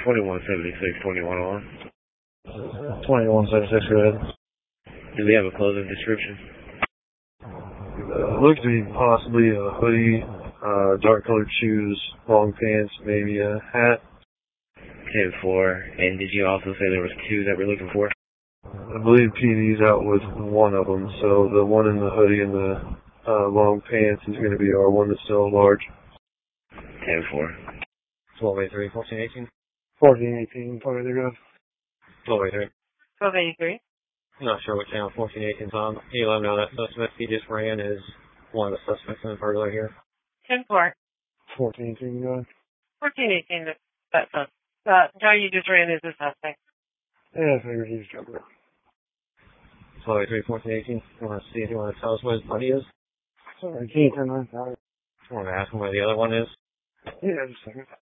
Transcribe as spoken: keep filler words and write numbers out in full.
twenty-one seventy-six, twenty-one on. twenty-one seventy-six, go ahead. Do we have a clothing description? Uh, looks to be possibly a hoodie, uh, dark colored shoes, long pants, maybe a hat. ten four. And did you also say there was two that we're looking for? I believe P D's out with one of them, so the one in the hoodie and the uh, long pants is going to be our one that's still large. ten four. twelve eighty-three, fourteen eighteen. fourteen eighteen, twelve eighty-three. twelve eighty-three. twelve eighty-three. I'm not sure what channel fourteen eighteen's on. Can you let me know that suspect he just ran is one of the suspects in the burglary here? ten four. fourteen eighteen, go ahead. fourteen eighteen, that's us. Uh, Joe, you just ran as a suspect. Yeah, I figured he's jumping. twelve eighty-three, fourteen eighteen. You want to see if you want to tell us what his buddy is? Sorry, can you turn that down? I want to ask him where the other one is. Yeah, just a second.